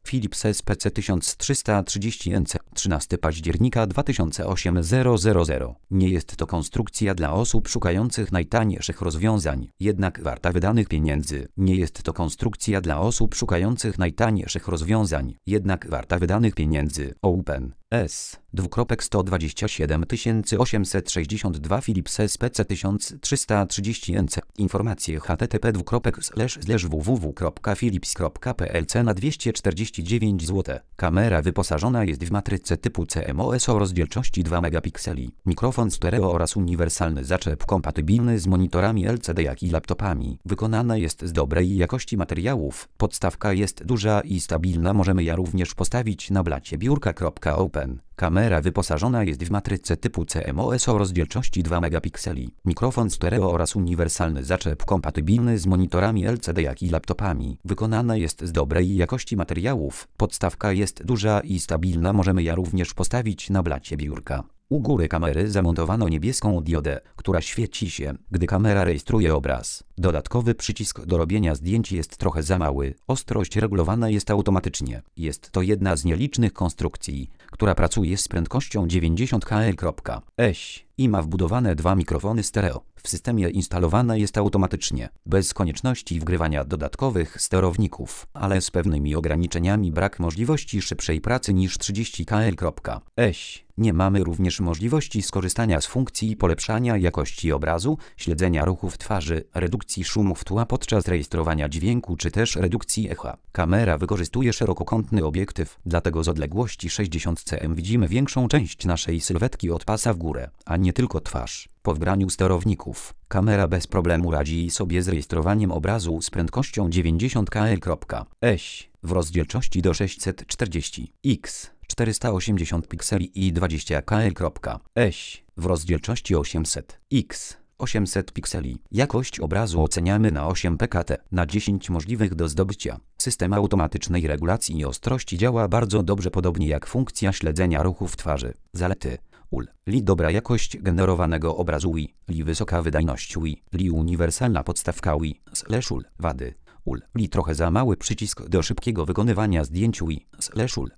Philips SPC 1330 NC 13 października 2008 000. Nie jest to konstrukcja dla osób szukających najtańszych rozwiązań, jednak warta wydanych pieniędzy. Nie jest to konstrukcja dla osób szukających najtańszych rozwiązań, jednak warta wydanych pieniędzy. Open S. 127 862 Philips SPC 1330 NC. Informacje http://www.philips.pl. Cena 249 zł. Kamera wyposażona jest w matrycę typu CMOS o rozdzielczości 2 megapikseli. Mikrofon stereo oraz uniwersalny zaczep kompatybilny z monitorami LCD jak i laptopami. Wykonana jest z dobrej jakości materiałów. Podstawka jest duża i stabilna. Możemy ją również postawić na blacie biurka. Open. Kamera wyposażona jest w matrycę typu CMOS o rozdzielczości 2 megapikseli. Mikrofon stereo oraz uniwersalny zaczep kompatybilny z monitorami LCD jak i laptopami. Wykonana jest z dobrej jakości materiałów. Podstawka jest duża i stabilna. Możemy ją również postawić na blacie biurka. U góry kamery zamontowano niebieską diodę, która świeci się, gdy kamera rejestruje obraz. Dodatkowy przycisk do robienia zdjęć jest trochę za mały. Ostrość regulowana jest automatycznie. Jest to jedna z nielicznych konstrukcji, która pracuje z prędkością 90 km/h i ma wbudowane dwa mikrofony stereo. W systemie instalowana jest automatycznie, bez konieczności wgrywania dodatkowych sterowników, ale z pewnymi ograniczeniami. Brak możliwości szybszej pracy niż 30 km/h. Nie mamy również możliwości skorzystania z funkcji polepszania jakości obrazu, śledzenia ruchów twarzy, redukcji szumów tła podczas rejestrowania dźwięku czy też redukcji echa. Kamera wykorzystuje szerokokątny obiektyw, dlatego z odległości 60 cm widzimy większą część naszej sylwetki od pasa w górę, a nie tylko twarz. Po wgraniu sterowników, kamera bez problemu radzi sobie z rejestrowaniem obrazu z prędkością 90 km/h w rozdzielczości do 640 x 480 pikseli i 20 km/h w rozdzielczości 800 x 800 pikseli. Jakość obrazu oceniamy na 8 pkt na 10 możliwych do zdobycia. System automatycznej regulacji ostrości działa bardzo dobrze, podobnie jak funkcja śledzenia ruchów twarzy. Zalety: Li dobra jakość generowanego obrazu. Li wysoka wydajność. Li uniwersalna podstawka. Wady: Li trochę za mały przycisk do szybkiego wykonywania zdjęć.